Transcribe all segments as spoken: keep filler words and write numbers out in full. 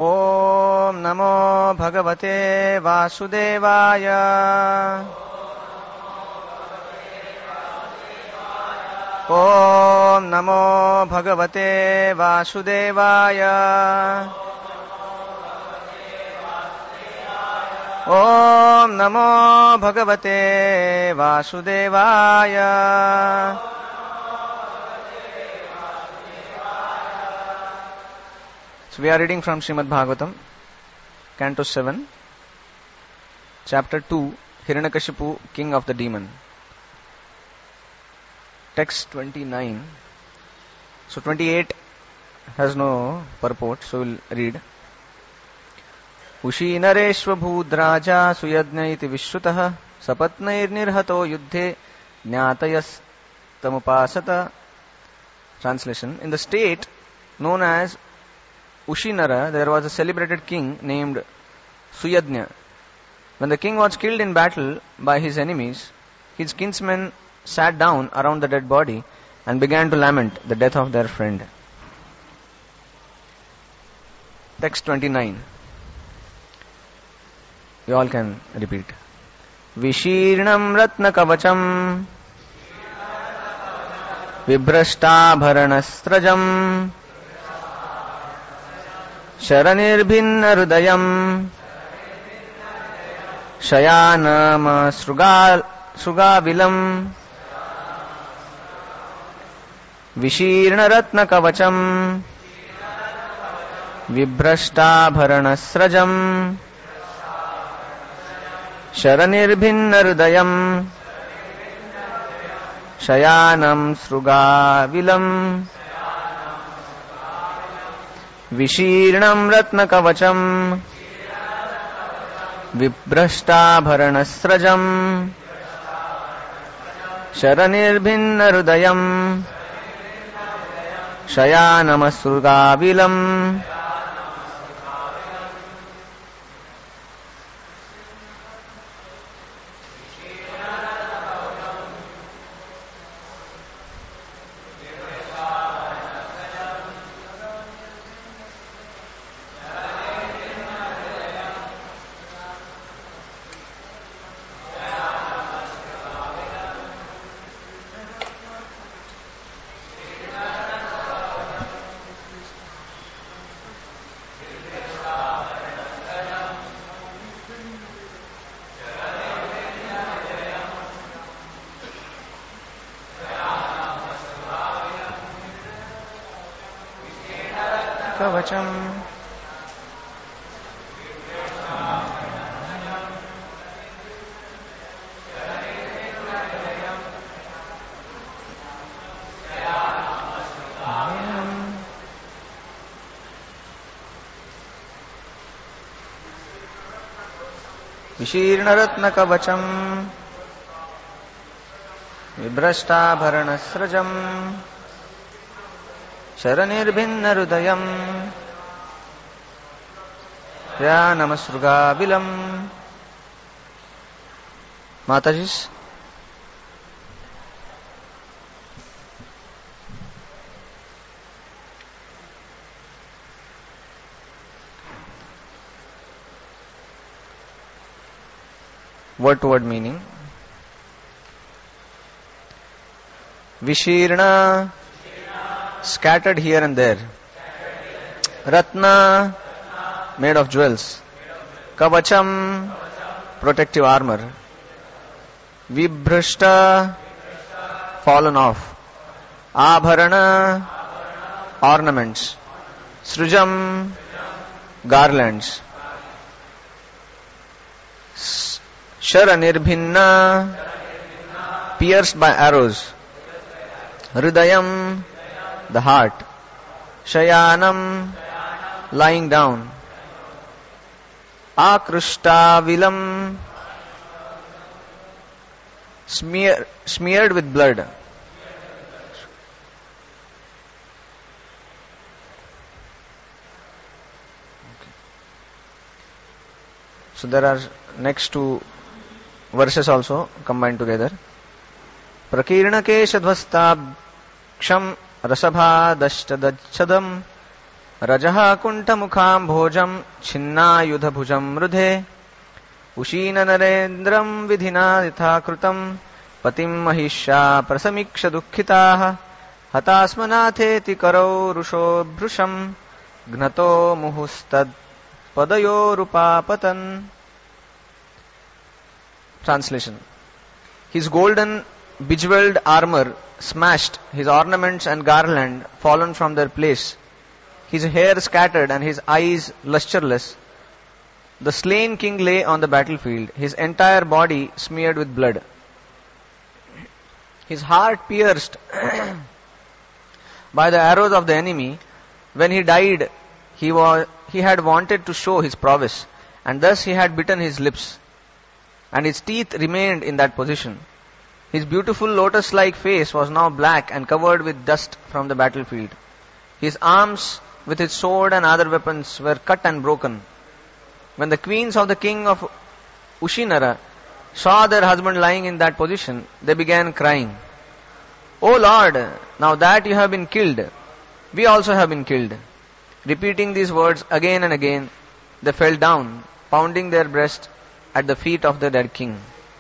ओम नमो भगवते वासुदेवाय। ओम नमो भगवते वासुदेवाय। ओम नमो भगवते वासुदेवाय। So we are reading from Srimad Bhagavatam, Canto seven, Chapter two, Hiranyakashipu, King of the Demon. Text twenty-nine. So twenty-eight has no purport, so we'll read. Ushinareshva bhudraja suyajna iti vishruta sapatnairnirhato yuddhe jnatayas tamupasata. Translation. In the state known as Ushinara, there was a celebrated king named Suyajna. When the king was killed in battle by his enemies, his kinsmen sat down around the dead body and began to lament the death of their friend. Text twenty-nine. You all can repeat. Vishirnam ratna kavacham vibrashtabharanastrajam Sharanirvinna Rudayam Shayanama Srugavilam Vishirna Ratna Kavacham Vibrashtabharanasrajam Sharanirvinna Rudayam Shayanam Srugavilam Vishirnam ratna kavacham Vibrashtabharanasrajam Sharanirvinna Rudayam Shayanamasrugavilam. Kavacham Vishirna ratna kavacham Vibrashtabharanasrajam Sharanirvinna Rudayam Shayanamasrugavilam. Matajis. Word to word meaning. Vishirna, scattered here and there. Ratna, made of jewels. Kavacham, protective armor. Vibhrashta, fallen off. Abharana, ornaments. Srujam, garlands. Sharanirvinna, pierced by arrows. Hridayam, the heart. Shayanam, lying down. Akrushtavilam, smear, smeared with blood. Okay. So there are next two verses also combined together. Prakirna keshadvastabksham rasabha dashtadachadam Rajaha kunta mukham bhojam chinnayudha bhujam mrudhe Ushina narendram vidhina yatha krutam Patim mahisha prasamiksha dukkhitaha Hatasmanatheti karau rusho bhrusham Gnato muhustad padayorupapatan. Translation. His golden bejeweled armor smashed, his ornaments and garland fallen from their place, his hair scattered and his eyes lusterless. The slain king lay on the battlefield, his entire body smeared with blood. His heart pierced by the arrows of the enemy. When he died, he was he had wanted to show his prowess, and thus he had bitten his lips, and his teeth remained in that position. His beautiful lotus-like face was now black and covered with dust from the battlefield. His arms, with his sword and other weapons, were cut and broken. When the queens of the king of Ushinara saw their husband lying in that position, they began crying, "O Lord, now that you have been killed, we also have been killed." Repeating these words again and again, they fell down, pounding their breast at the feet of the dead king.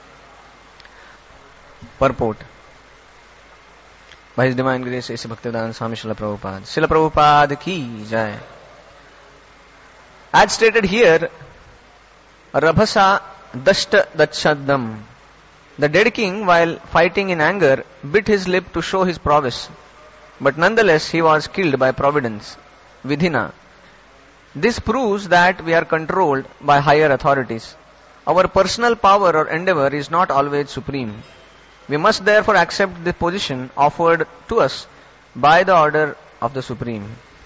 Purport. By His Divine Grace, A C Bhaktivedanta Swami Srila Prabhupada. Srila Prabhupada ki jai. As stated here, Rabhasa Dashta Dachadam. The dead king, while fighting in anger, bit his lip to show his prowess. But nonetheless, he was killed by providence, Vidhina. This proves that we are controlled by higher authorities. Our personal power or endeavor is not always supreme. We must therefore accept the position offered to us by the order of the Supreme.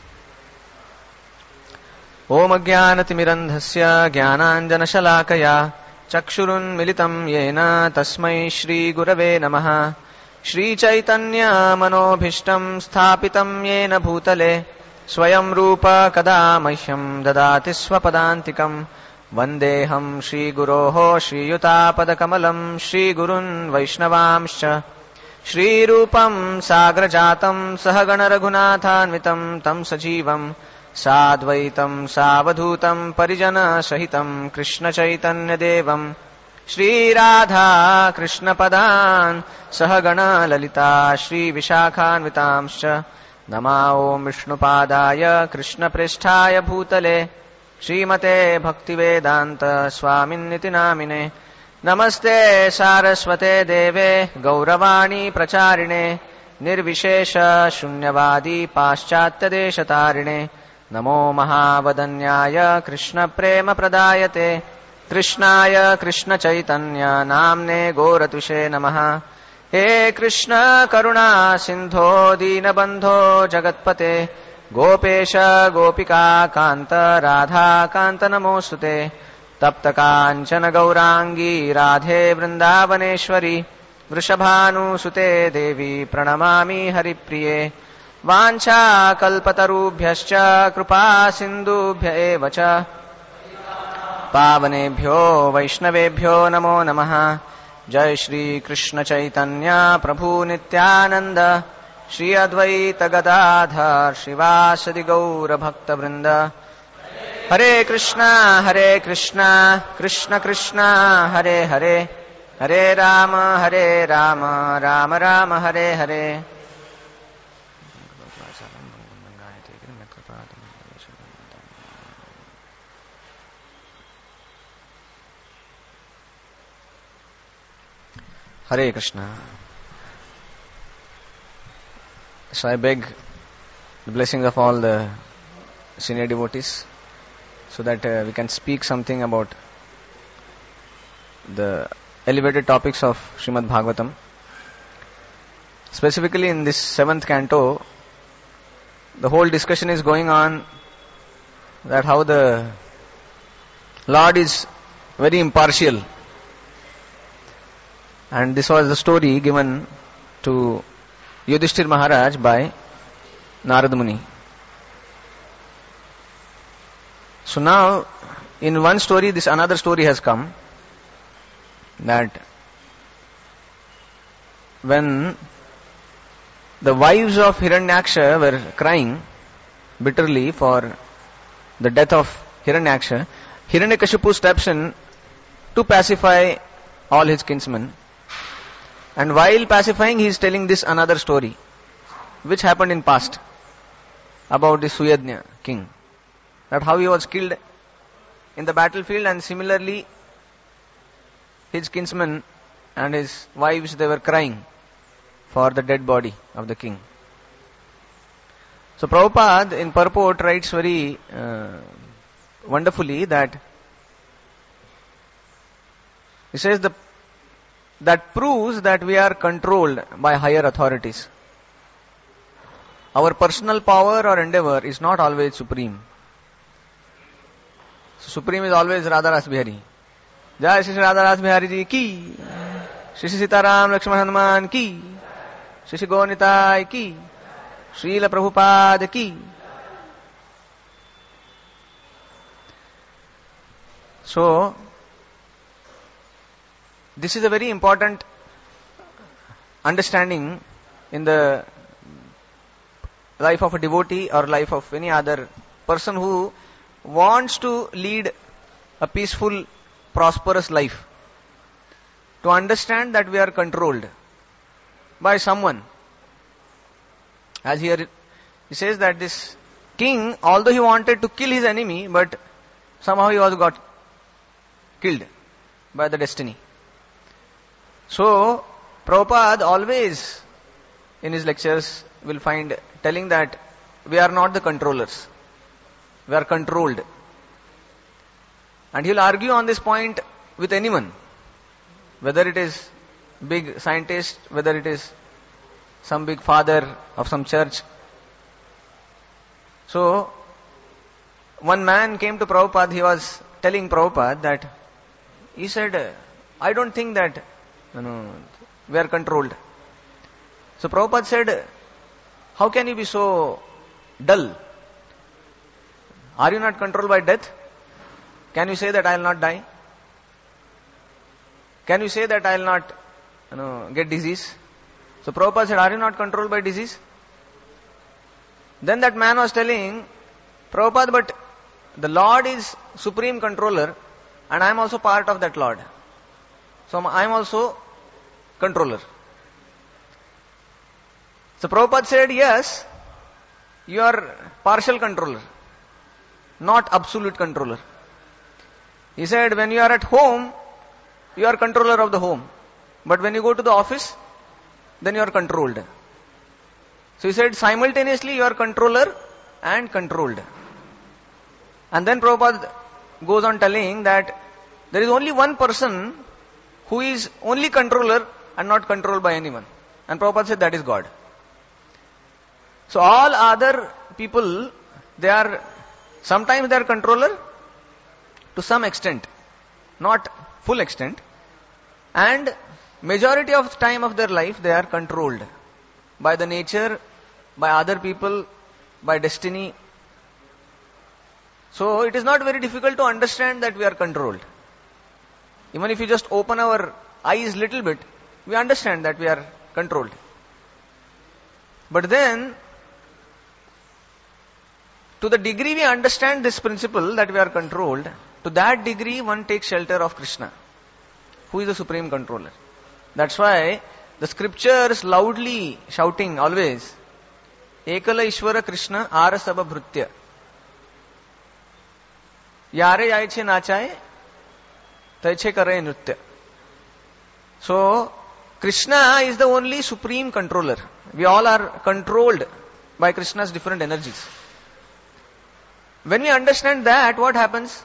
Om Ajnanatimirandhasya Jnananjanashalakaya Chakshurun Militam Yena Tasmai Shri Gurave Namaha Shri Chaitanya Manobhishtam Sthapitam Yena Bhutale Swayam Rupa Kada Mahyam Dadati Swapadantikam Vandeham Shri Guroho Shri Yutapada Kamalam Shri Gurun Vaishnavamscha Shri Rupam Sagrajatam Sahagana Raghunathanvitam Tam Sajivam Sadvaitam Savadhutam Parijana Sahitam Krishna Chaitanya Devam Shri Radha Krishna Padan Sahagana Lalita Shri Vishakhanvitamscha Nama Om Vishnupadaya Krishna Pristhaya Bhutale Srimate Bhaktivedanta Swaminiti Namine Namaste Saraswate Deve Gauravani Pracharine Nirvishesha Shunyavadi Paschatya Deshatarine Namo Mahavadanyaya Krishna Prema Pradayate Krishnaya Krishna Chaitanya Namne Goratushe Namaha He Krishna Karuna Sindho Dinabandho Jagatpate Gopesha Gopika Kanta Radha Kanta Namostute Tapta Kanchana Gaurangi Radhe Vrindavaneshwari Vrishabhanu Sute Devi Pranamami Haripriye Vancha Kalpatarubhyascha Krupa Sindubhya Evacha Pavanebhyo Vaishnavebhyo Namo Namaha Jai Shri Krishna Chaitanya Prabhu Nityananda Shri Advaita Gadadhar Shivasadi Gaura Bhakta Vrinda Hare Krishna Hare Krishna Krishna Krishna Hare Hare Hare Rama Hare Rama Rama Rama Hare Hare Hare Krishna. So I beg the blessings of all the senior devotees so that uh, we can speak something about the elevated topics of Srimad Bhagavatam. Specifically in this seventh canto, the whole discussion is going on that how the Lord is very impartial. And this was the story given to Yudhishthir Maharaj by Narad Muni. So now, in one story, this another story has come, that when the wives of Hiranyaksha were crying, bitterly for the death of Hiranyaksha, Hiranyakashipu steps in to pacify all his kinsmen. And while pacifying, he is telling this another story, which happened in past, about the Suyadnya king. That how he was killed in the battlefield, and similarly, his kinsmen and his wives, they were crying for the dead body of the king. So Prabhupada in purport writes very uh, wonderfully that he says the, that proves that we are controlled by higher authorities. Our personal power or endeavor is not always supreme. So supreme is always Radha Ras Bihari. Jai Shri Radha Ras Bihari Ji ki, Shri Sitaram Lakshman Hanuman ki, Shri Gaunitai ki, Srila Prabhupada ki. So, this is a very important understanding in the life of a devotee or life of any other person who wants to lead a peaceful, prosperous life. To understand that we are controlled by someone. As here he says that this king, although he wanted to kill his enemy, but somehow he was got killed by the destiny. So, Prabhupada always in his lectures will find telling that we are not the controllers. We are controlled. And he will argue on this point with anyone. Whether it is big scientist, whether it is some big father of some church. So, one man came to Prabhupada, he was telling Prabhupada that, he said, I don't think that, you know, we are controlled. So Prabhupada said, how can you be so dull? Are you not controlled by death? Can you say that I will not die? Can you say that I will not, you know, get disease? So Prabhupada said, are you not controlled by disease? Then that man was telling, Prabhupada, but the Lord is supreme controller and I am also part of that Lord. So I am also controller. So Prabhupada said, yes, you are partial controller, not absolute controller. He said, when you are at home, you are controller of the home. But when you go to the office, then you are controlled. So he said, simultaneously you are controller and controlled. And then Prabhupada goes on telling that there is only one person who is only controller and not controlled by anyone. And Prabhupada said that is God. So all other people, they are, sometimes they are controller to some extent, not full extent. And majority of the time of their life, they are controlled by the nature, by other people, by destiny. So it is not very difficult to understand that we are controlled. Even if you just open our eyes little bit, we understand that we are controlled. But then, to the degree we understand this principle that we are controlled, to that degree one takes shelter of Krishna, who is the supreme controller. That's why the scriptures loudly shouting always, Ekala Ishvara Krishna Arasabha Bhrutya. Yare yaiche nachaye, taiche kare nritya. So, Krishna is the only supreme controller. We all are controlled by Krishna's different energies. When we understand that, what happens?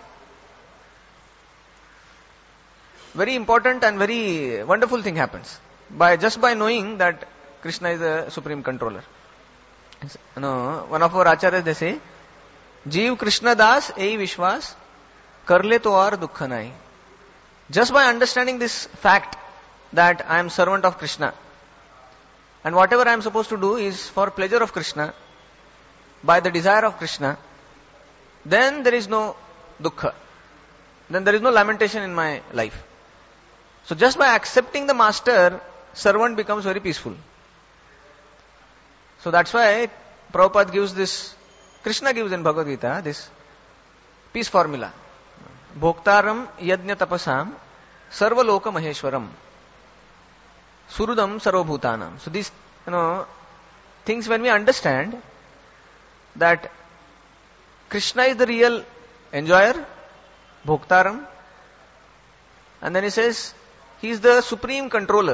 Very important and very wonderful thing happens. By just by knowing that Krishna is the supreme controller. You know, one of our acharyas, they say, Jeev Krishna Das ei Vishwas karle to aur dukha nahi. Just by understanding this fact that I am servant of Krishna and whatever I am supposed to do is for pleasure of Krishna, by the desire of Krishna, then there is no dukkha. Then there is no lamentation in my life. So just by accepting the master, servant becomes very peaceful. So that's why Prabhupada gives this Krishna gives in Bhagavad Gita this peace formula. Bhoktaram yajna tapasam sarvaloka maheshwaram surudam sarvabhutanam. So these, you know, things, when we understand that Krishna is the real enjoyer, Bhoktaram, and then he says he is the supreme controller.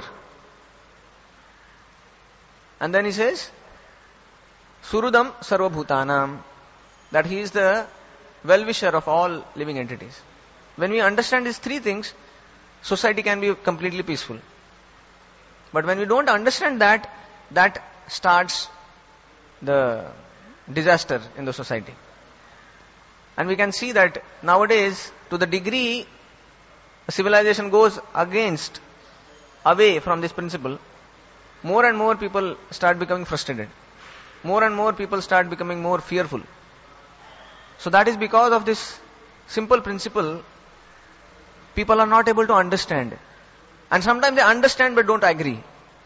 And then he says Surudam Sarvabhutanam, that he is the well-wisher of all living entities. When we understand these three things, society can be completely peaceful. But when we don't understand that, that starts the disaster in the society. And we can see that nowadays, to the degree civilization goes against, away from this principle, more and more people start becoming frustrated. More and more people start becoming more fearful. So that is because of this simple principle, people are not able to understand. And sometimes they understand but don't agree.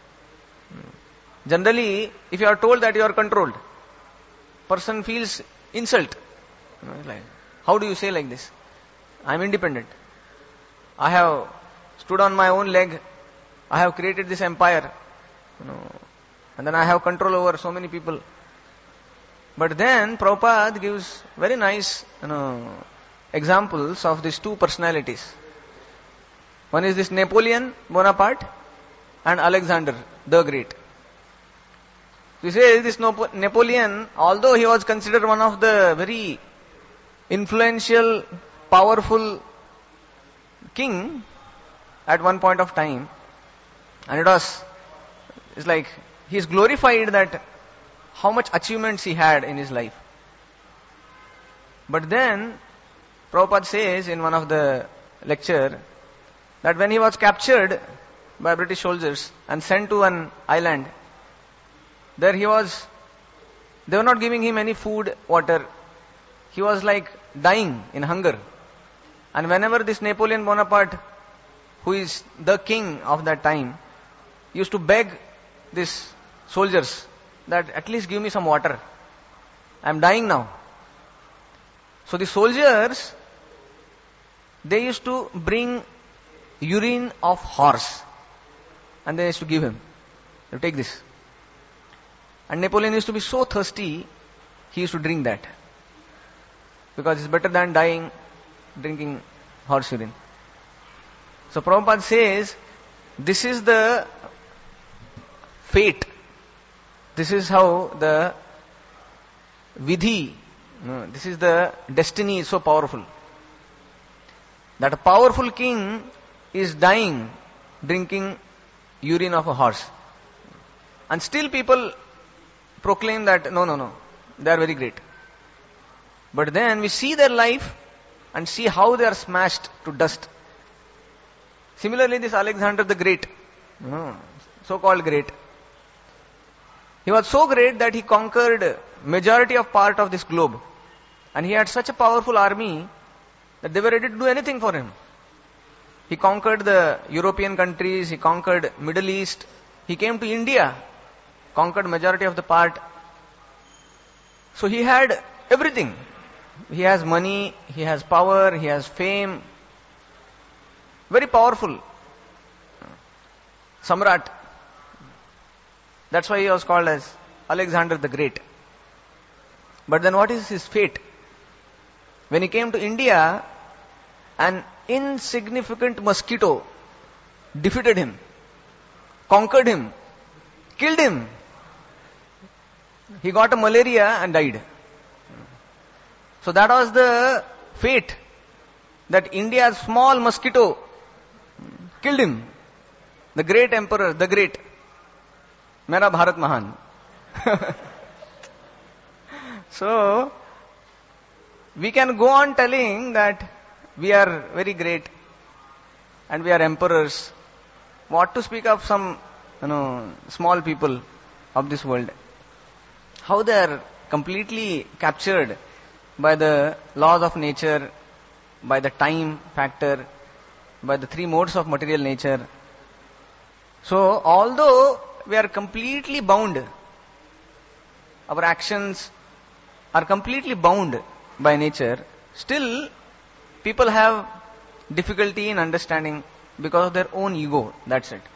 Generally, if you are told that you are controlled, person feels insult. You know, like, how do you say like this? I am independent. I have stood on my own leg. I have created this empire. You know, and then I have control over so many people. But then Prabhupada gives very nice, you know, examples of these two personalities. One is this Napoleon Bonaparte and Alexander the Great. We say this Napoleon, although he was considered one of the very influential, powerful king at one point of time, and it was, it's like he is glorified that how much achievements he had in his life. But then Prabhupada says in one of the lecture that when he was captured by British soldiers and sent to an island, there he was, they were not giving him any food, water. He was like dying in hunger. And whenever this Napoleon Bonaparte, who is the king of that time, used to beg these soldiers that at least give me some water. I am dying now. So the soldiers, they used to bring urine of horse and they used to give him. You take this. And Napoleon used to be so thirsty, he used to drink that. Because it's better than dying drinking horse urine. So Prabhupada says, this is the fate. This is how the vidhi, no, this is the destiny is so powerful. That a powerful king is dying drinking urine of a horse. And still people proclaim that, no, no, no, they are very great. But then we see their life and see how they are smashed to dust. Similarly, this Alexander the Great, no, so-called great, he was so great that he conquered majority of part of this globe. And he had such a powerful army that they were ready to do anything for him. He conquered the European countries, he conquered Middle East, he came to India, conquered majority of the part. So he had everything. He has money, he has power, he has fame. Very powerful. Samrat. That's why he was called as Alexander the Great. But then what is his fate? When he came to India, an insignificant mosquito defeated him, conquered him, killed him. He got a malaria and died. So that was the fate, that India's small mosquito killed him. The great emperor, the great. Mera Bharat Mahan. So, we can go on telling that we are very great and we are emperors. What to speak of some, you know, small people of this world. How they are completely captured by the laws of nature, by the time factor, by the three modes of material nature. So, although we are completely bound, our actions, are completely bound by nature, still people have difficulty in understanding because of their own ego. That's it.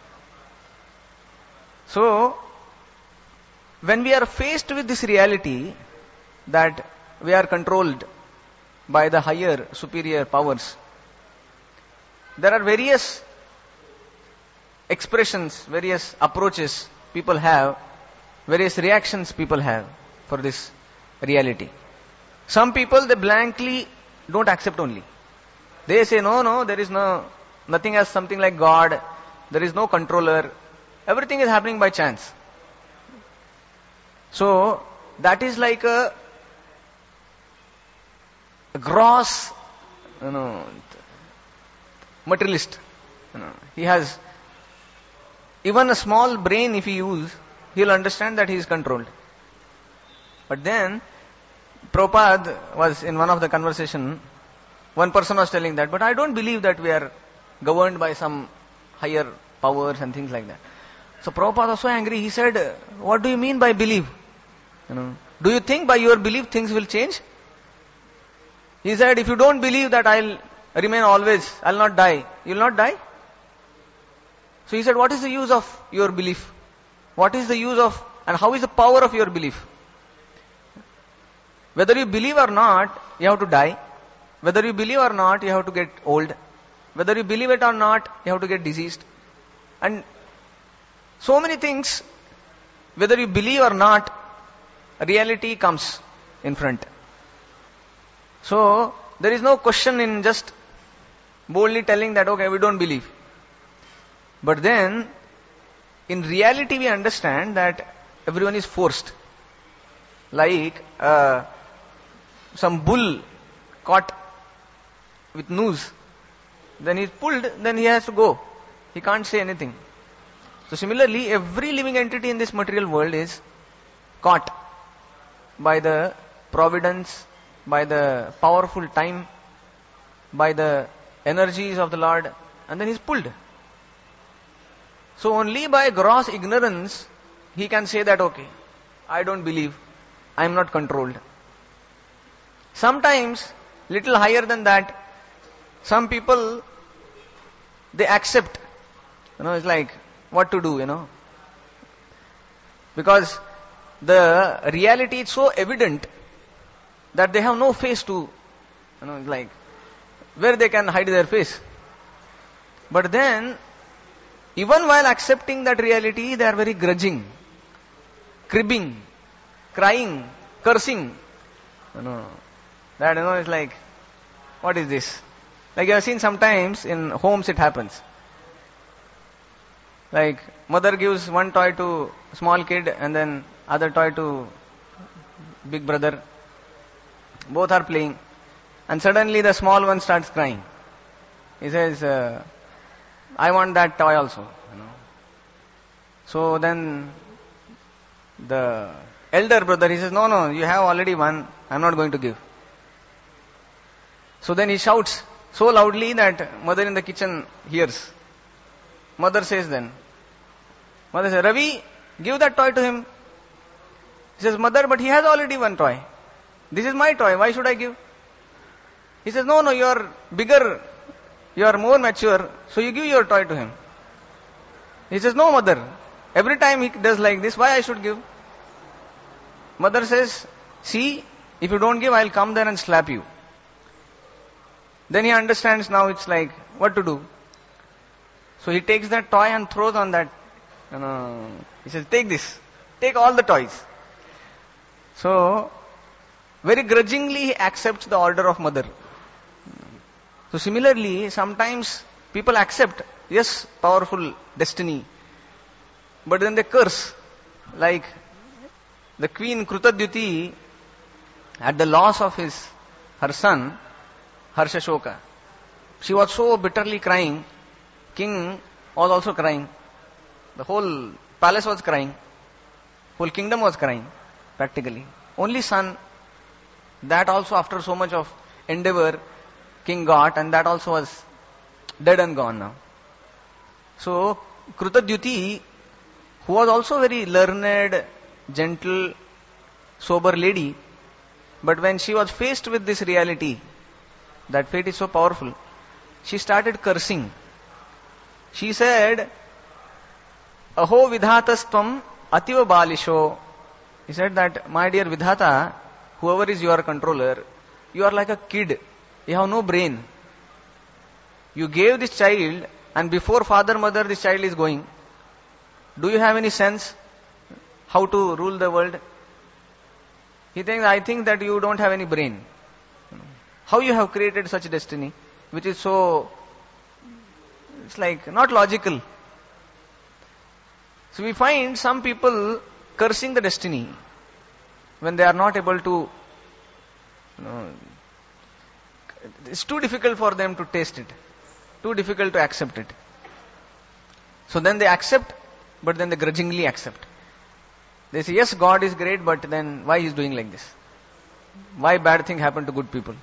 So, when we are faced with this reality that we are controlled by the higher, superior powers, there are various expressions, various approaches people have, various reactions people have for this reality. Some people, they blankly don't accept only. They say, no, no, there is no, nothing as something like God, there is no controller, everything is happening by chance. So, that is like a, a gross, you know, materialist. You know, he has even a small brain if he use, he'll understand that he is controlled. But then, Prabhupada was in one of the conversation, one person was telling that, but I don't believe that we are governed by some higher powers and things like that. So Prabhupada was so angry, he said, what do you mean by believe? You know, do you think by your belief things will change? He said, if you don't believe that I'll remain always, I'll not die, you'll not die? So he said, what is the use of your belief? What is the use of, and how is the power of your belief? Whether you believe or not, you have to die. Whether you believe or not, you have to get old. Whether you believe it or not, you have to get diseased. And so many things, whether you believe or not, reality comes in front. So, there is no question in just boldly telling that, okay, we don't believe. But then, in reality we understand that everyone is forced. Like, uh, some bull caught with noose, then he's pulled, then he has to go. He can't say anything. So similarly, every living entity in this material world is caught by the providence, by the powerful time, by the energies of the Lord, and then he's pulled. So only by gross ignorance, he can say that, okay, I don't believe, I am not controlled. Sometimes, little higher than that, some people, they accept, you know, it's like, what to do, you know. Because the reality is so evident that they have no face to, you know, like, where they can hide their face. But then, even while accepting that reality, they are very grudging, cribbing, crying, cursing, you know. That, you know, it's like, what is this? Like you have seen sometimes in homes it happens. Like, mother gives one toy to small kid and then other toy to big brother. Both are playing. And suddenly the small one starts crying. He says, uh, I want that toy also. You know. So then the elder brother, he says, no, no, you have already one. I'm not going to give. So then he shouts so loudly that mother in the kitchen hears. Mother says then, mother says, Ravi, give that toy to him. He says, mother, but he has already one toy. This is my toy, why should I give? He says, no, no, you are bigger, you are more mature, so you give your toy to him. He says, no, mother, every time he does like this, why I should give? Mother says, see, if you don't give, I'll come there and slap you. Then he understands now it's like, what to do? So he takes that toy and throws on that, you know, he says, take this, take all the toys. So, very grudgingly he accepts the order of mother. So similarly, sometimes people accept, yes, powerful destiny, but then they curse. Like the queen Krutadyuti, at the loss of his, her son, Harshashoka, she was so bitterly crying, king was also crying, the whole palace was crying, whole kingdom was crying, practically. Only son, that also after so much of endeavor, king got, and that also was dead and gone now. So, Krutadyuti, who was also very learned, gentle, sober lady, But when she was faced with this reality, that fate is so powerful, she started cursing. She said, Aho vidhatastvam ativa balisho. He said that, my dear Vidhata, whoever is your controller, you are like a kid. You have no brain. You gave this child, and before father, mother, this child is going. Do you have any sense how to rule the world? He thinks, I think that you don't have any brain. How you have created such destiny, which is so, it's like not logical. So we find some people cursing the destiny when they are not able to, you know, it's too difficult for them to taste it, too difficult to accept it. So then they accept, but then they grudgingly accept. They say, yes, God is great, but then why he is doing like this? Why bad thing happen to good people?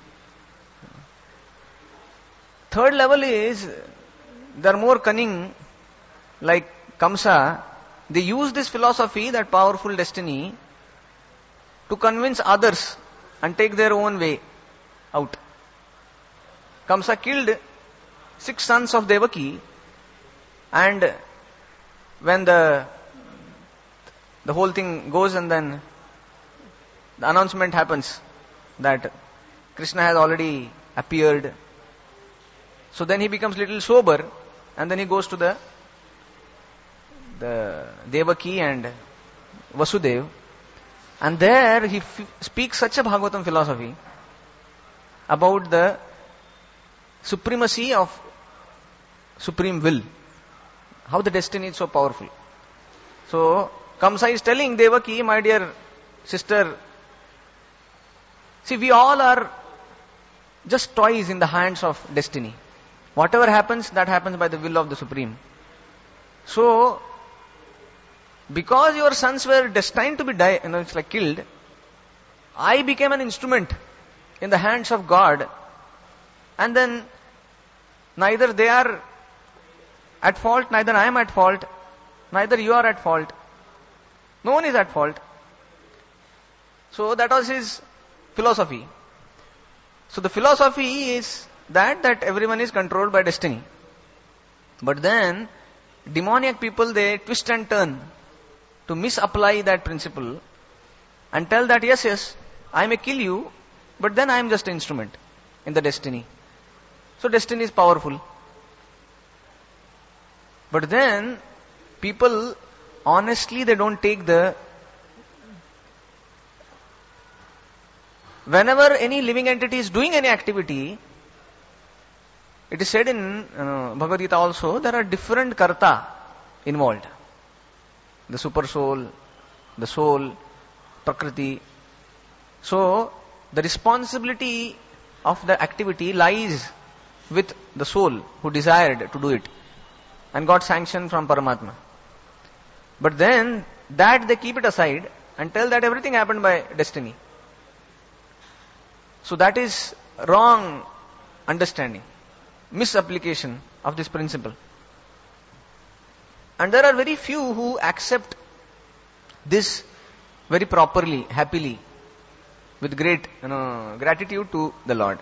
Third level is, they are more cunning, like Kamsa. They use this philosophy, that powerful destiny, to convince others and take their own way out. Kamsa killed six sons of Devaki, and when the the whole thing goes, and then the announcement happens that Krishna has already appeared. So then he becomes little sober, and then he goes to the the Devaki and Vasudev, and there he f- speaks such a Bhagavatam philosophy about the supremacy of supreme will, how the destiny is so powerful. So Kamsa is telling Devaki, my dear sister, see, we all are just toys in the hands of destiny. Whatever happens, that happens by the will of the Supreme. So, because your sons were destined to be die, you know, it's like killed, I became an instrument in the hands of God, and then neither they are at fault, neither I am at fault, neither you are at fault. No one is at fault. So that was his philosophy. So the philosophy is that, that everyone is controlled by destiny. But then, demoniac people, they twist and turn to misapply that principle and tell that, yes, yes, I may kill you, but then I am just an instrument in the destiny. So destiny is powerful. But then, people, honestly, they don't take the... Whenever any living entity is doing any activity, it is said in uh, Bhagavad Gita also, there are different karta involved. The super soul, the soul, prakriti. So, the responsibility of the activity lies with the soul who desired to do it and got sanction from Paramatma. But then, that they keep it aside and tell that everything happened by destiny. So that is wrong understanding, misapplication of this principle. And there are very few who accept this very properly, happily, with great, you know, gratitude to the Lord.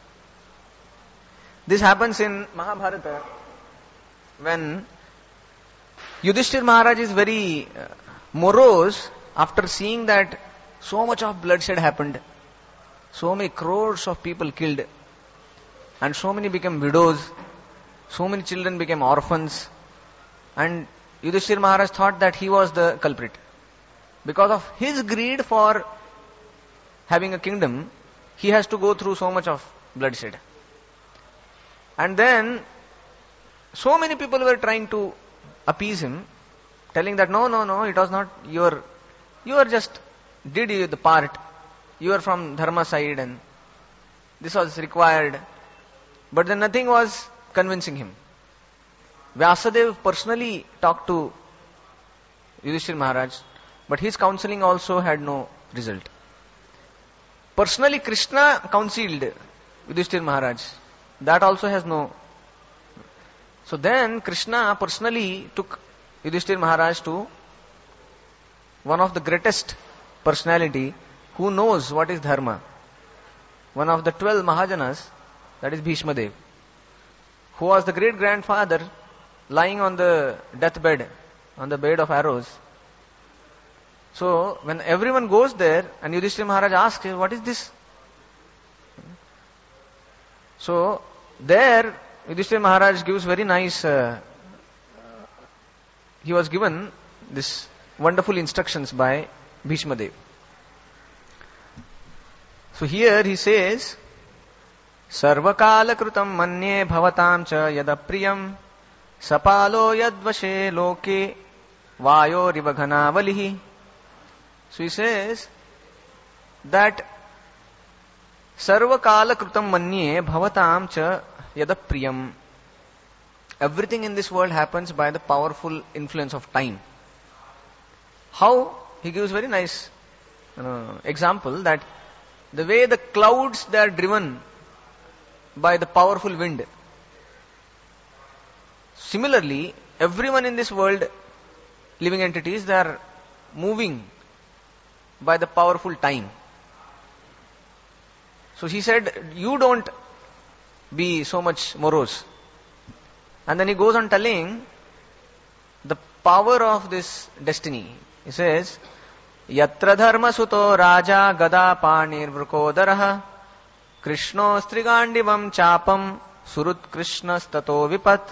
This happens in Mahabharata when Yudhishthir Maharaj is very uh, morose after seeing that so much of bloodshed happened. So many crores of people killed, and so many became widows, so many children became orphans, and Yudhishthir Maharaj thought that he was the culprit. Because of his greed for having a kingdom, he has to go through so much of bloodshed. And then, so many people were trying to appease him, telling that no, no, no, it was not your, you are just did the part. You are from dharma side and this was required. But then nothing was convincing him. Vyasadeva personally talked to Yudhishthir Maharaj, but his counseling also had no result. Personally, Krishna counseled Yudhishthir Maharaj. That also has no. So then Krishna personally took Yudhishthir Maharaj to one of the greatest personality who knows what is dharma, one of the twelve Mahajanas, that is Bhishma Dev, who was the great grandfather lying on the deathbed, on the bed of arrows. So, when everyone goes there and Yudhishthira Maharaj asks, what is this? So, there Yudhishthira Maharaj gives very nice, uh, he was given this wonderful instructions by Bhishma Dev. So here he says, Sarvakala krutam manye bhavatam cha yadapriyam sapalo yadvashe loke vayo rivaghana. So he says that Sarvakala krutam manye bhavatam cha yadapriyam. Everything in this world happens by the powerful influence of time. How? He gives very nice you know, example that the way the clouds, they are driven by the powerful wind. Similarly, everyone in this world, living entities, they are moving by the powerful time. So he said, you don't be so much morose. And then he goes on telling the power of this destiny. He says, Yatra dharma suto raja gada panir vrukodaraha Krishno strigandivam chapam surut krishna stato vipat.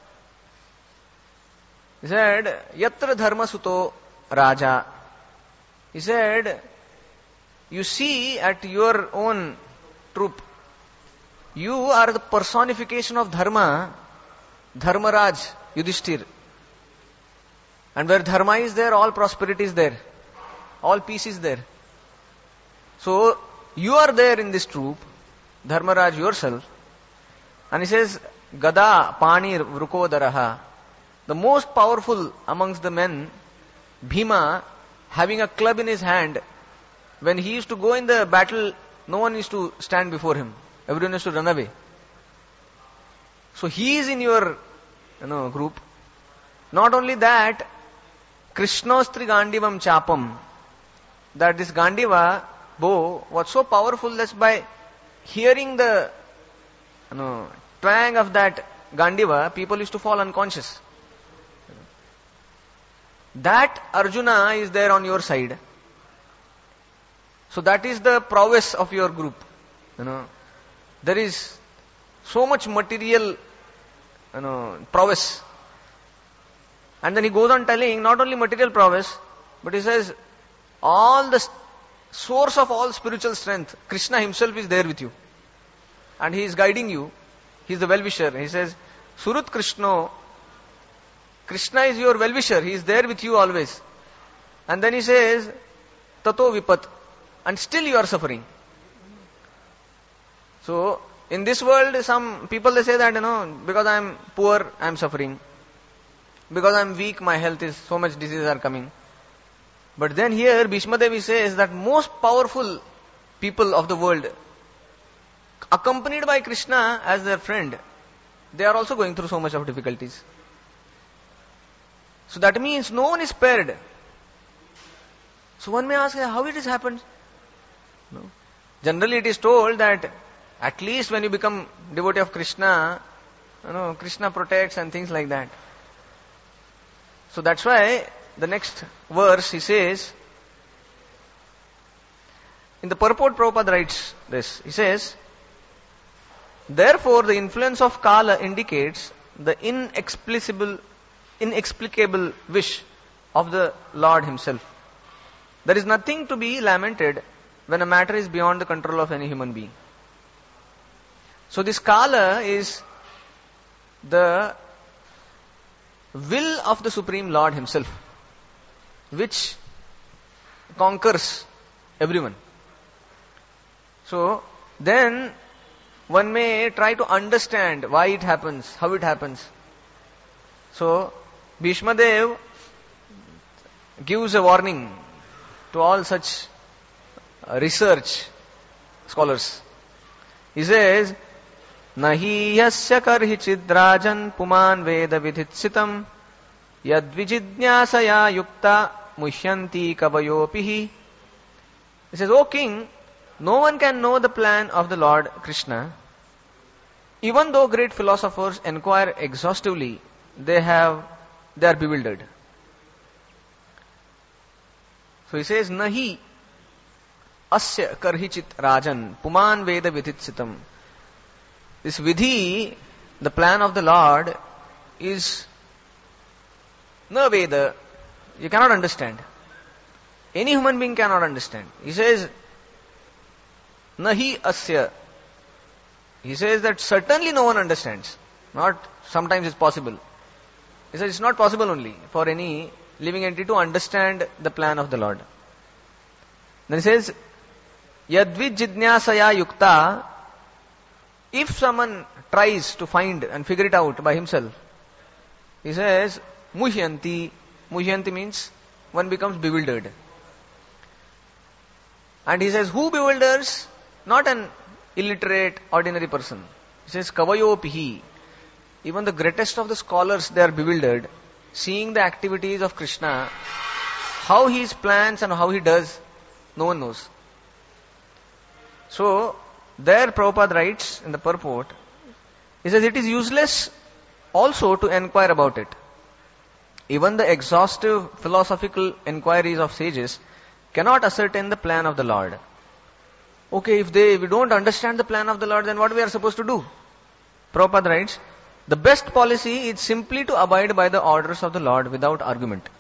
He said, Yatra dharma suto raja. He said, you see at your own troop, you are the personification of dharma, Dharmaraj, Yudhishthir. And where dharma is there, all prosperity is there. All peace is there. So, you are there in this troop, Dharmaraj yourself. And he says, Gada Panir Vrukodaraha. The most powerful amongst the men, Bhima, having a club in his hand, when he used to go in the battle, no one used to stand before him. Everyone used to run away. So he is in your you know, group. Not only that, Krishnostri Gandivam Chapam, that this Gandiva bow was so powerful that by hearing the you know, twang of that Gandiva, people used to fall unconscious. That Arjuna is there on your side. So that is the prowess of your group. You know, there is so much material you know, prowess. And then he goes on telling not only material prowess, but he says all the source of all spiritual strength, Krishna himself is there with you. And he is guiding you. He is the well-wisher. He says, Surut Krishno, Krishna is your well-wisher. He is there with you always. And then he says, Tato Vipat. And still you are suffering. So, in this world, some people they say that, you know, because I am poor, I am suffering. Because I am weak, my health is, so much diseases are coming. But then here, Bhishma Devi says that most powerful people of the world, accompanied by Krishna as their friend, they are also going through so much of difficulties. So that means no one is spared. So one may ask, how it has happened? No. Generally it is told that at least when you become devotee of Krishna, you know, Krishna protects and things like that. So that's why the next verse he says, in the purport Prabhupada writes this, he says, therefore the influence of Kala indicates the inexplicable, inexplicable wish of the Lord himself. There is nothing to be lamented when a matter is beyond the control of any human being. So this Kala is the will of the Supreme Lord himself, which conquers everyone. So then one may try to understand why it happens, how it happens. So Bhishma Dev gives a warning to all such research scholars. He says, Nahi yasya karhi chidrajan puman veda vidhitsitam yadvijidnyasaya yukta muhyanti kavayopihi. He says, O king, no one can know the plan of the Lord Krishna. Even though great philosophers inquire exhaustively, they have, they are bewildered. So he says, Nahi asya karhichit rajan puman veda vidhitsitam. This vidhi, the plan of the Lord, is no Veda. You cannot understand. Any human being cannot understand. He says, Nahi asya. He says that certainly no one understands. Not sometimes it's possible. He says it's not possible only for any living entity to understand the plan of the Lord. Then he says, Yadvid jidnyasaya yukta. If someone tries to find and figure it out by himself, he says, Muhyanti. Muhyanti means one becomes bewildered. And he says, who bewilders? Not an illiterate, ordinary person. He says, Kavayopihi. Even the greatest of the scholars, they are bewildered, seeing the activities of Krishna, how he plans and how he does, no one knows. So, there Prabhupada writes in the purport, he says, it is useless also to inquire about it. Even the exhaustive philosophical inquiries of sages cannot ascertain the plan of the Lord. Okay, if they, if we don't understand the plan of the Lord, then what we are supposed to do? Prabhupada writes, the best policy is simply to abide by the orders of the Lord without argument.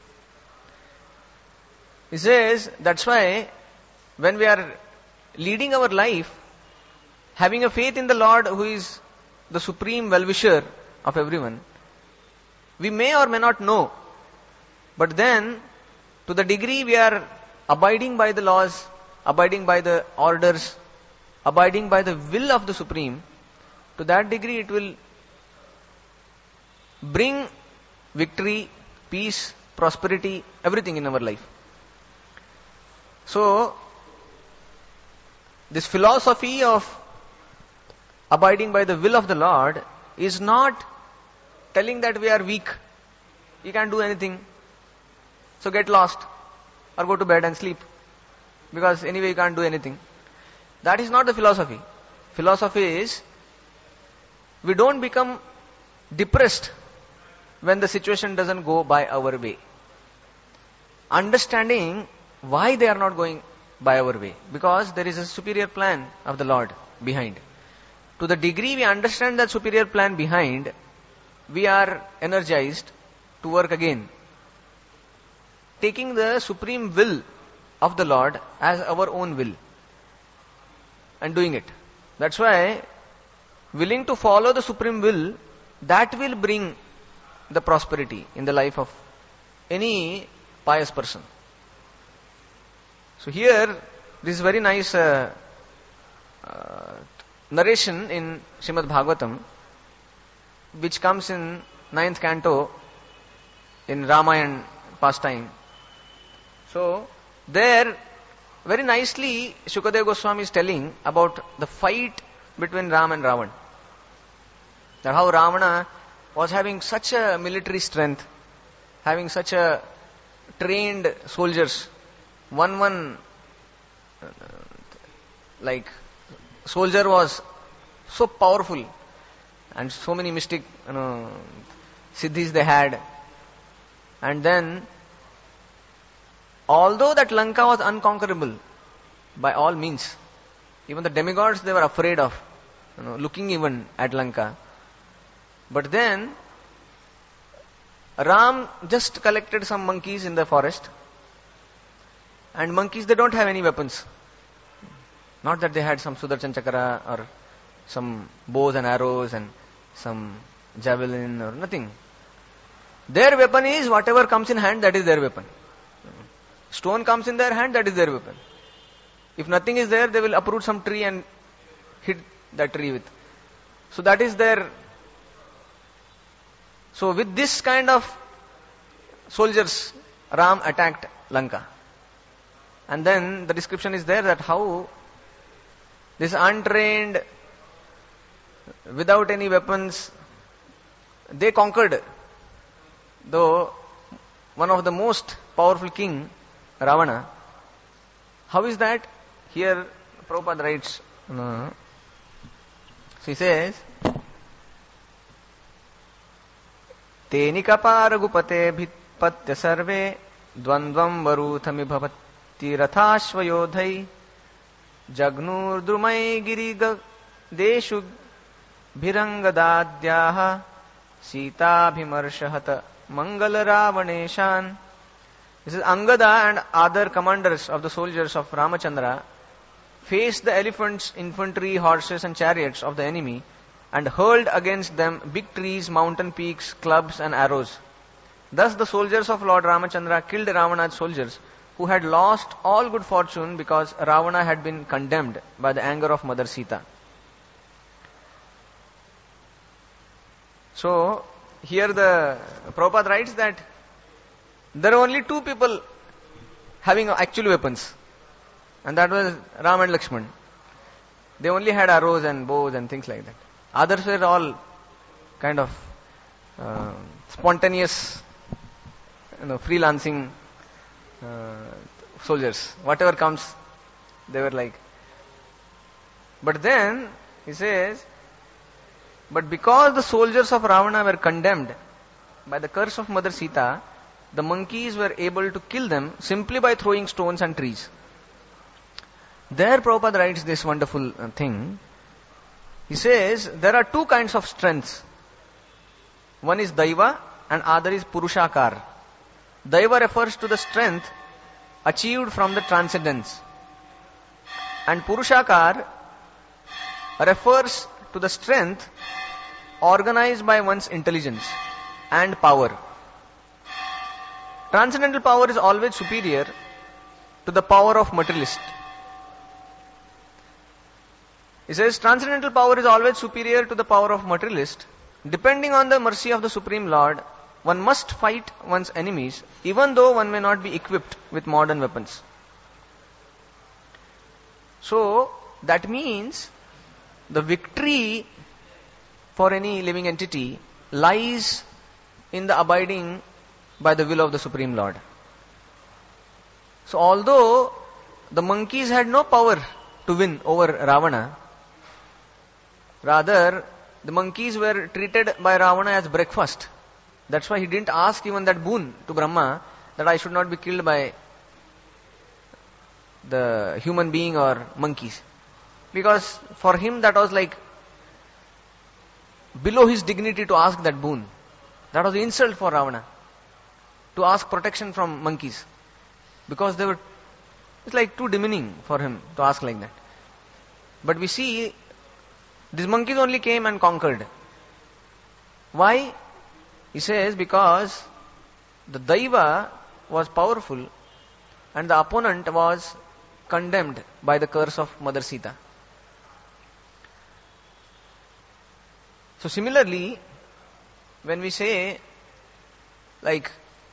He says, that's why when we are leading our life, having a faith in the Lord who is the supreme well-wisher of everyone, we may or may not know, but then to the degree we are abiding by the laws, abiding by the orders, abiding by the will of the Supreme, to that degree it will bring victory, peace, prosperity, everything in our life. So, this philosophy of abiding by the will of the Lord is not telling that we are weak, you can't do anything, so get lost or go to bed and sleep, because anyway you can't do anything. That is not the philosophy. Philosophy is, we don't become depressed when the situation doesn't go by our way. Understanding why they are not going by our way, because there is a superior plan of the Lord behind. To the degree we understand that superior plan behind, we are energized to work again, taking the supreme will of the Lord as our own will and doing it. That's why willing to follow the supreme will, that will bring the prosperity in the life of any pious person. So here, this is very nice uh, uh, narration in Srimad Bhagavatam, which comes in ninth canto in Ramayana pastime. So, there, very nicely, Shukadeva Goswami is telling about the fight between Ram and Ravan. That how Ravana was having such a military strength, having such a trained soldiers, one one, uh, like, soldier was so powerful, and so many mystic, you know, siddhis they had. And then, although that Lanka was unconquerable by all means, even the demigods they were afraid of, you know, looking even at Lanka. But then, Ram just collected some monkeys in the forest, and monkeys, they don't have any weapons. Not that they had some Sudarshan Chakra or some bows and arrows and some javelin or nothing. Their weapon is whatever comes in hand, that is their weapon. Stone comes in their hand, that is their weapon. If nothing is there, they will uproot some tree and hit that tree with. So that is their... So with this kind of soldiers, Ram attacked Lanka. And then the description is there that how this untrained, without any weapons, they conquered. Though one of the most powerful king, Ravana. How is that? Here Prabhupada writes, no, so he says, Tenikapara gupate bhitpatya sarve dvandvam varutami bhavati rathashvayodhai jagnur drumai giriga deshu bhirangadadyaha sita bhimarshahata mangala ravaneshan. This is Angada and other commanders of the soldiers of Ramachandra faced the elephants, infantry, horses and chariots of the enemy and hurled against them big trees, mountain peaks, clubs and arrows. Thus the soldiers of Lord Ramachandra killed Ravana's soldiers, who had lost all good fortune because Ravana had been condemned by the anger of Mother Sita. So, here the Prabhupada writes that there are only two people having actual weapons, and that was Ram and Lakshman. They only had arrows and bows and things like that. Others were all kind of uh, spontaneous, you know, freelancing uh, soldiers. Whatever comes, they were like. But then, he says, but because the soldiers of Ravana were condemned by the curse of Mother Sita, the monkeys were able to kill them simply by throwing stones and trees. There Prabhupada writes this wonderful thing. He says, there are two kinds of strengths. One is Daiva and other is Purushakar. Daiva refers to the strength achieved from the transcendence. And Purushakar refers to the strength organized by one's intelligence and power. Transcendental power is always superior to the power of materialist. He says transcendental power is always superior to the power of materialist. Depending on the mercy of the Supreme Lord, one must fight one's enemies even though one may not be equipped with modern weapons. So, that means the victory for any living entity lies in the abiding by the will of the Supreme Lord. So although the monkeys had no power to win over Ravana, rather the monkeys were treated by Ravana as breakfast. That's why he didn't ask even that boon to Brahma that I should not be killed by the human being or monkeys. Because for him that was like below his dignity to ask that boon. That was the insult for Ravana, to ask protection from monkeys. Because they were, it's like too demeaning for him to ask like that. But we see, these monkeys only came and conquered. Why? He says, because the Daiva was powerful and the opponent was condemned by the curse of Mother Sita. So similarly, when we say, like,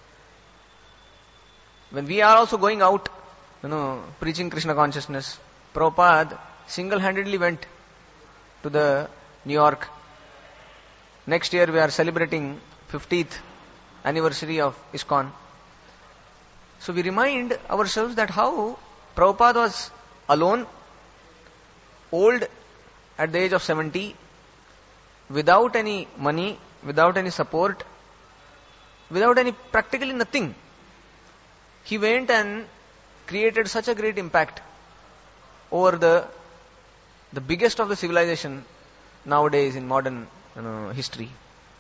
when we are also going out, you know, preaching Krishna consciousness, Prabhupada single-handedly went to the New York. Next year we are celebrating fiftieth anniversary of ISKCON. So we remind ourselves that how Prabhupada was alone, old at the age of seventy, without any money, without any support, without any, practically nothing. He went and created such a great impact over the the biggest of the civilization nowadays in modern, you know, history.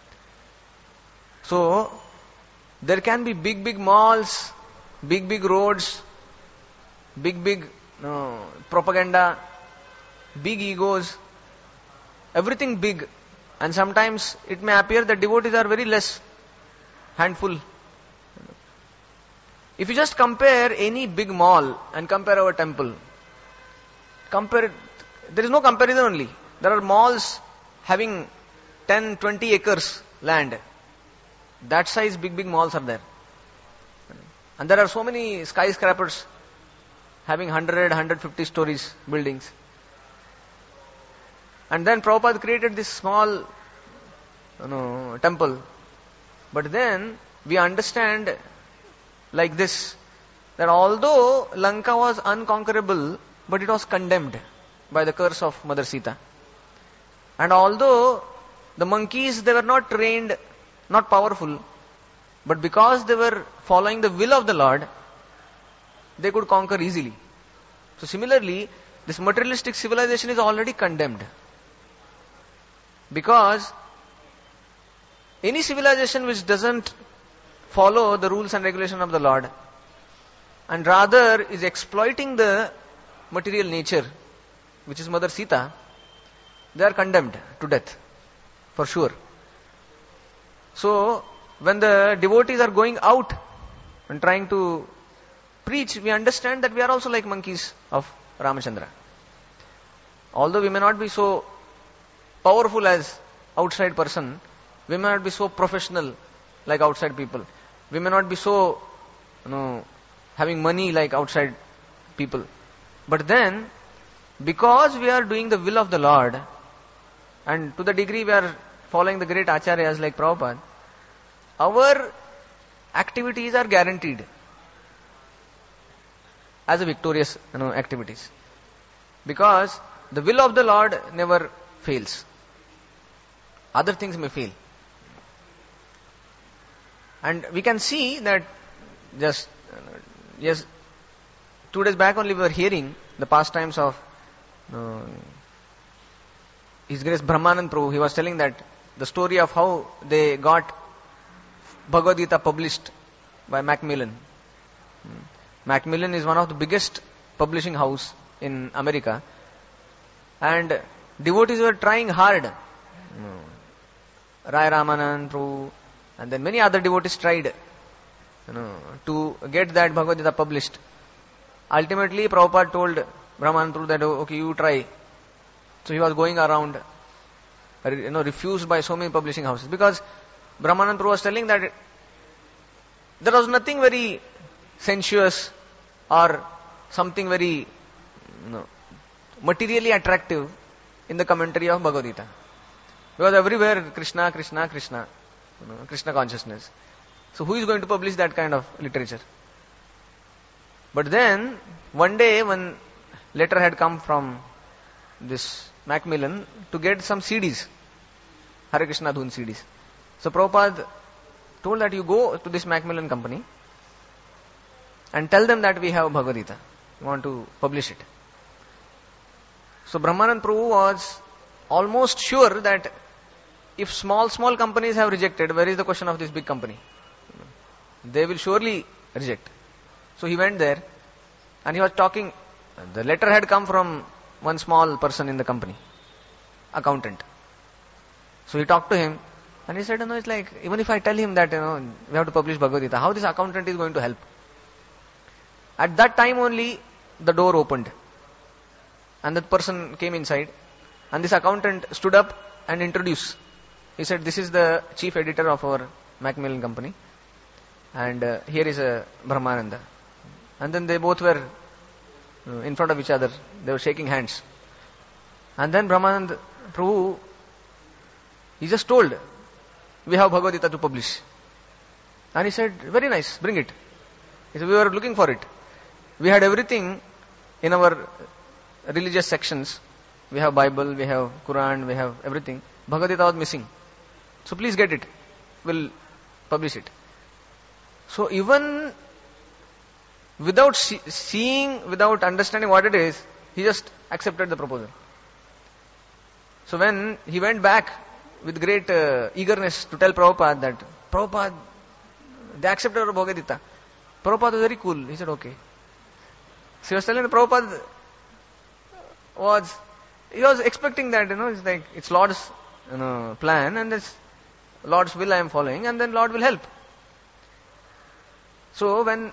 So, there can be big, big malls, big, big roads, big, big you know, propaganda, big egos, everything big. And sometimes it may appear that devotees are very less, handful. If you just compare any big mall and compare our temple, compare it, there is no comparison only. There are malls having ten, twenty acres land. That size big, big malls are there. And there are so many skyscrapers having one hundred, one hundred fifty stories buildings. And then Prabhupada created this small, you know, temple. But then we understand like this, that although Lanka was unconquerable, but it was condemned by the curse of Mother Sita. And although the monkeys, they were not trained, not powerful, but because they were following the will of the Lord, they could conquer easily. So similarly, this materialistic civilization is already condemned. Because any civilization which doesn't follow the rules and regulations of the Lord, and rather is exploiting the material nature, which is Mother Sita, they are condemned to death, for sure. So, when the devotees are going out and trying to preach, we understand that we are also like monkeys of Ramachandra. Although we may not be so powerful as outside person, we may not be so professional like outside people. We may not be so, you know, having money like outside people. But then, because we are doing the will of the Lord, and to the degree we are following the great acharyas like Prabhupada, our activities are guaranteed as a victorious, you know, activities. Because the will of the Lord never fails. Other things may fail. And we can see that just, yes, two days back only we were hearing the pastimes of uh, His Grace Brahmanand Prabhu. He was telling that the story of how they got Bhagavad Gita published by Macmillan. Hmm. Macmillan is one of the biggest publishing house in America. And devotees were trying hard. Hmm. Rai Ramanand Prabhu and then many other devotees tried, you know, to get that Bhagavad Gita published. Ultimately, Prabhupada told Brahmanand Prabhu that, okay, you try. So he was going around, you know, refused by so many publishing houses. Because Brahmanand Prabhu was telling that there was nothing very sensuous or something very, you know, materially attractive in the commentary of Bhagavad Gita. Because everywhere Krishna, Krishna, Krishna, you know, Krishna consciousness. So who is going to publish that kind of literature? But then, one day when letter had come from this Macmillan to get some C Ds, Hare Krishna Dhun C Ds. So Prabhupada told that you go to this Macmillan company and tell them that we have Bhagavad Gita. We want to publish it. So Brahmanand Prabhu was almost sure that if small, small companies have rejected, where is the question of this big company? They will surely reject. So he went there and he was talking. The letter had come from one small person in the company, accountant. So he talked to him and he said, no, it's like, even if I tell him that, you know, we have to publish Bhagavad Gita, how this accountant is going to help? At that time only, the door opened. And that person came inside. And this accountant stood up and introduced. He said, this is the chief editor of our Macmillan company. And uh, here is a Brahmananda. And then they both were uh, in front of each other. They were shaking hands. And then Brahmananda Prabhu, he just told, we have Bhagavad Gita to publish. And he said, very nice, bring it. He said, we were looking for it. We had everything in our religious sections. We have Bible, we have Quran, we have everything. Bhagavad Gita was missing. So please get it. We'll publish it. So even without see- seeing, without understanding what it is, he just accepted the proposal. So when he went back with great uh, eagerness to tell Prabhupada that, Prabhupada, they accepted our Bhagavad Gita. Prabhupada was very cool. He said, okay. So he was telling the Prabhupada was, he was expecting that, you know, it's like, it's Lord's, you know, plan and it's Lord's will I am following and then Lord will help. So when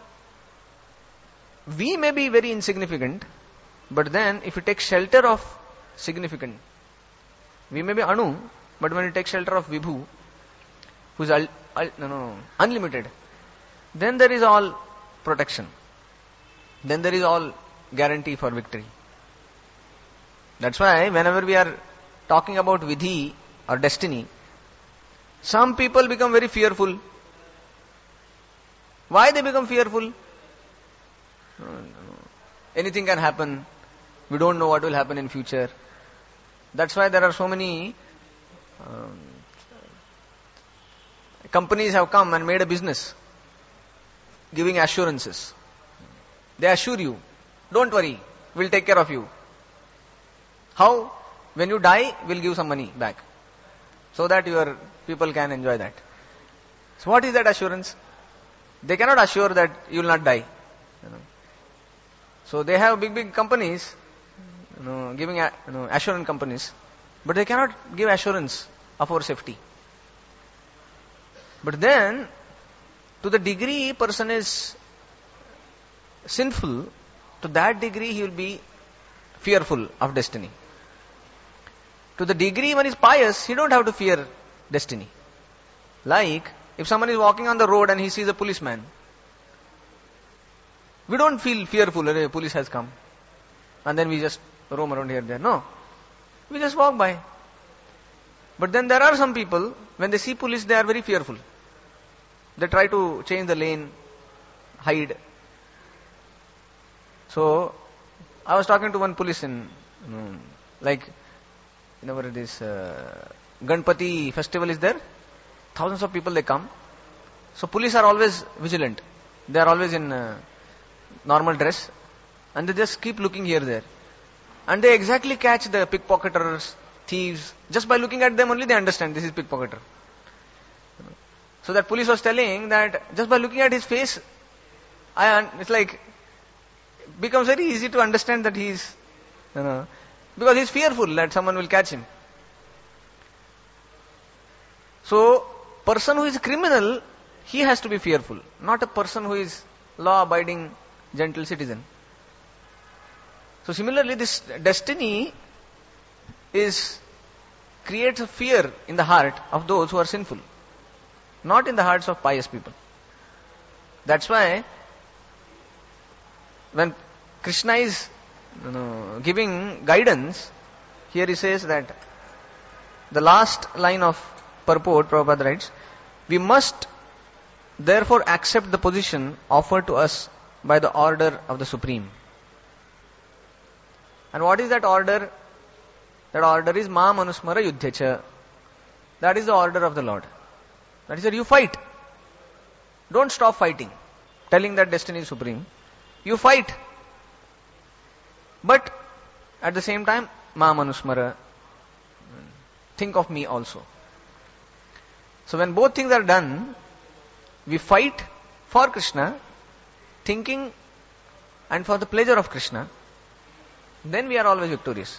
we may be very insignificant, but then if we take shelter of significant, we may be Anu, but when we take shelter of Vibhu, who is ul- ul- no, no, no, unlimited, then there is all protection. Then there is all guarantee for victory. That's why whenever we are talking about Vidhi or destiny, some people become very fearful. Why they become fearful? Anything can happen. We don't know what will happen in future. That's why there are so many um, companies have come and made a business giving assurances. They assure you, don't worry, we'll take care of you. How? When you die, we'll give some money back, so that your people can enjoy that. So what is that assurance? They cannot assure that you will not die. You know. So they have big, big companies, you know, giving a, you know, assurance companies, but they cannot give assurance of our safety. But then, to the degree person is sinful, to that degree he will be fearful of destiny. To the degree one is pious, he don't have to fear destiny. Like, if someone is walking on the road and he sees a policeman, we don't feel fearful, a police has come, and then we just roam around here and there. No. We just walk by. But then there are some people, when they see police, they are very fearful. They try to change the lane, hide. So, I was talking to one police in, you know, like, you know, where this uh, Ganpati festival is there. Thousands of people, they come. So, police are always vigilant. They are always in uh, normal dress. And they just keep looking here, there. And they exactly catch the pickpocketers, thieves. Just by looking at them only, they understand this is pickpocketer. So that police was telling that just by looking at his face, I, it's like, becomes very easy to understand that he is, you know, because he is fearful that someone will catch him. So, person who is a criminal, he has to be fearful, not a person who is law-abiding, gentle citizen. So similarly, this destiny is creates a fear in the heart of those who are sinful, not in the hearts of pious people. That's why when Krishna is, you know, giving guidance, here he says that the last line of purport, Prabhupada writes, we must therefore accept the position offered to us by the order of the Supreme. And what is that order? That order is Ma Manusmara Yuddhyacha. That is the order of the Lord. That is that you fight. Don't stop fighting, telling that destiny is supreme. You fight. But at the same time, Ma Manusmara, think of me also. So when both things are done, we fight for Krishna, thinking and for the pleasure of Krishna, then we are always victorious.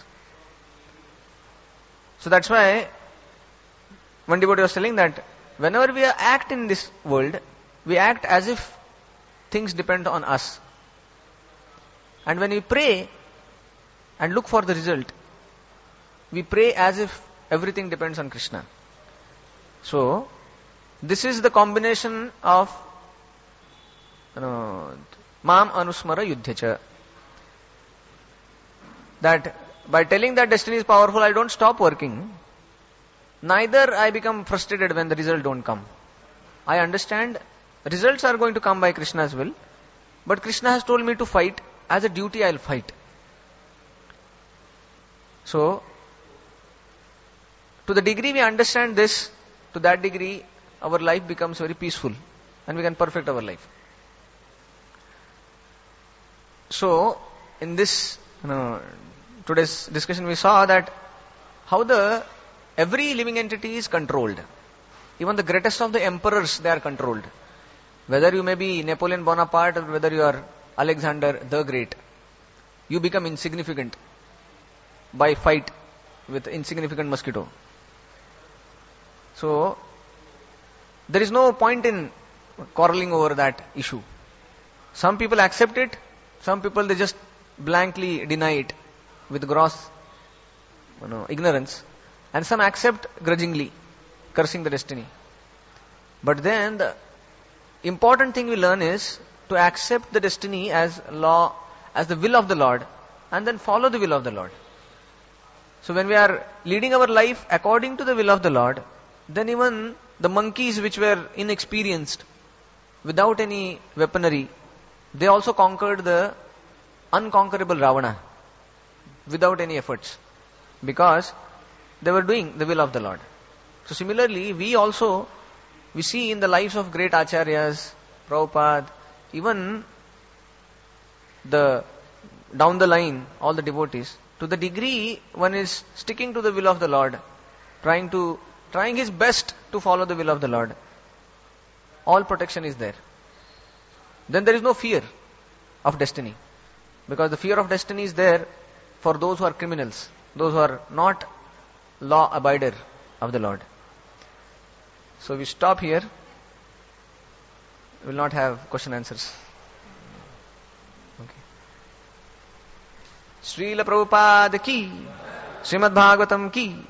So that's why one devotee was telling that whenever we act in this world, we act as if things depend on us. And when we pray and look for the result, we pray as if everything depends on Krishna. So, this is the combination of, you know, Mam Anusmara Yuddhyacha. That by telling that destiny is powerful, I don't stop working. Neither I become frustrated when the results don't come. I understand results are going to come by Krishna's will, but Krishna has told me to fight. As a duty, I'll fight. So, to the degree we understand this, to that degree, our life becomes very peaceful and we can perfect our life. So, in this, you know, today's discussion we saw that how the every living entity is controlled. Even the greatest of the emperors, they are controlled. Whether you may be Napoleon Bonaparte or whether you are Alexander the Great, you become insignificant by fight with insignificant mosquito. So, there is no point in quarreling over that issue. Some people accept it, some people they just blankly deny it with gross, you know, ignorance, and some accept grudgingly, cursing the destiny. But then the important thing we learn is to accept the destiny as law, as the will of the Lord, and then follow the will of the Lord. So when we are leading our life according to the will of the Lord, then even the monkeys which were inexperienced, without any weaponry, they also conquered the unconquerable Ravana. without any efforts, because they were doing the will of the Lord. So similarly, we also, we see in the lives of great acharyas, Prabhupada, even the, down the line, all the devotees, to the degree one is sticking to the will of the Lord, trying to, trying his best to follow the will of the Lord, all protection is there. Then there is no fear of destiny. Because the fear of destiny is there for those who are criminals, those who are not law abider of the Lord. So we stop here. We will not have question answers. Okay. Srila Prabhupada ki, Srimad Bhagavatam ki.